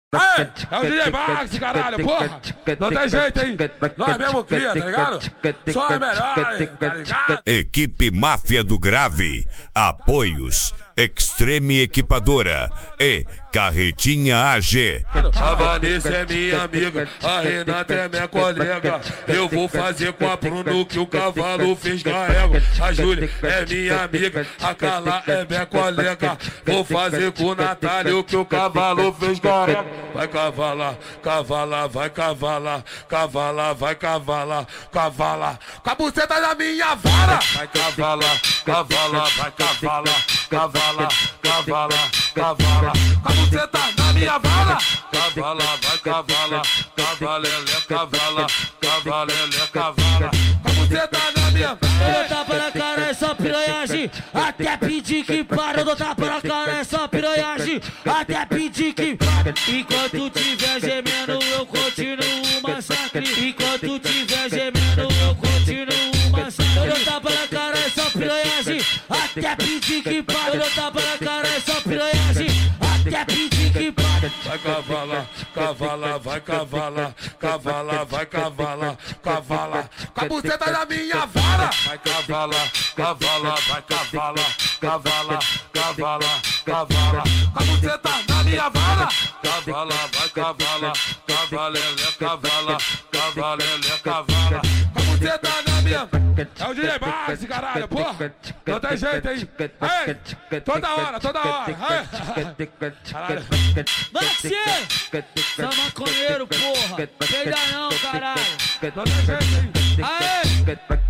Aê, é o DJ Max, caralho, porra. Não tem jeito, hein? Nós mesmo cria, tá ligado? Só é melhor, hein, tá ligado? Equipe Máfia do Grave. Apoios Extreme Equipadora e Carretinha AG. A Vanessa é minha amiga, a Renata é minha colega. Eu vou fazer com a Bruno que o cavalo fez carrega. A Júlia é minha amiga, a Carla é minha colega. Vou fazer com o Natália o que o cavalo fez carrega. Vai cavalar, cavalar, vai cavalar, cavalar, vai cavalar, cavalar. Com a buceta da minha vara. Vai cavalar, cavalar, vai cavalar, cavalar, cavalar, cavalar. Com a buceta na minha vara. Cavalar, vai cavalar, cavalele, cavala, cavalele, cavala. Com a buceta na minha vara. Eu dou tapa na cara, é só piranhagem. Até pedir que para, eu dou tapa na cara, é só piranhagem. Até pedir que para. Enquanto tiver gemendo, eu continuo o massacre. Enquanto tiver gemendo, eu continuo o massacre. Eu dou tapa na cara, é só piranhagem. Até pedir que para. Eu dou tapa na cara, é só piranhagem. Até pedir que para. Vai cavalar, cavalar, vai cavalar, cavalar, vai cavalar, cavalar. Com a buceta da minha vara. Vai cavalar, cavalar, vai cavalar, cavalar, cavalar, cavalar. Com a buceta na minha vara. Cavalar, vai cavalar, cavalele, cavala, cavalele, cavala. Com a buceta na minha. É o DJ Max, caralho, porra. Não tem jeito, hein? Aê, toda hora, toda hora. Aê. Caralho. Maxi! São maconheiro, porra! Peida não, caralho! Não tem jeito, hein? Aê!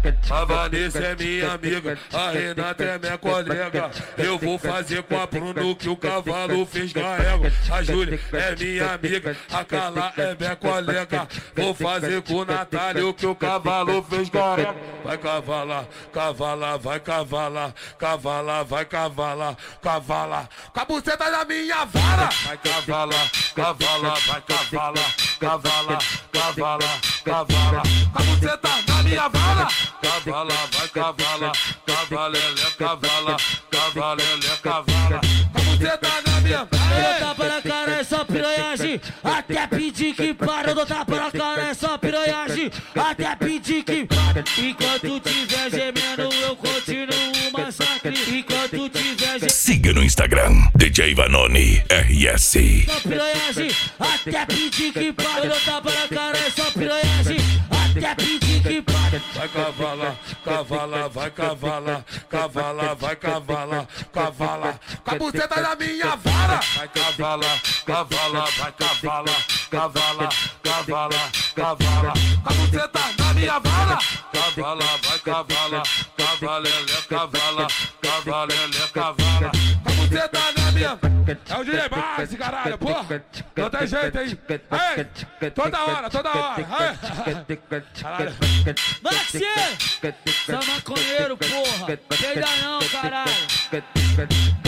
A Vanessa é minha amiga, a Renata é minha colega. Eu vou fazer com a Bruno que o cavalo fez carrega. A Júlia é minha amiga, a Carla é minha colega. Vou fazer com o Natália o que o cavalo fez carrega. Vai cavalar, cavalar, vai cavalar, cavalar, vai cavalar, cavalar. Com a buceta da minha vara. Vai cavalar, cavalar, vai cavalar, cavalar, cavalar, cavalar. Com a buceta na minha vara. Cavalar, vai cavalar, cavalele, cavala, cavalele, cavala. Com a buceta na minha vara. Eu dou tapa na cara, é só piranhagem. Até pedir que para, eu dou tapa na cara, é só piranhagem. Até pedir que para. Enquanto tiver gemendo, eu continuo o massacre. Enquanto tiver gemendo. Siga no Instagram, DJ Vanoni RS. Só piranhagem, até pedir que para. Eu dou tapa na cara, é só piranhagem. Até pedir que para. Vai cavalar, cavalar, vai cavalar, cavalar, vai cavalar, cavalar. Com a buceta da minha vara. Vai cavalar, cavalar, vai cavalar, cavalar, cavalar, cavalar. Com a buceta na minha vara. Cavalar, vai cavalar, cavalele, cavala, cavalele, cavala. Com a buceta na minha. É o DJ Max, caralho, porra. Não tem jeito, hein? Aê, toda hora, toda hora. Aê. Caralho. Maxi! São maconheiro, porra! Peida não, caralho!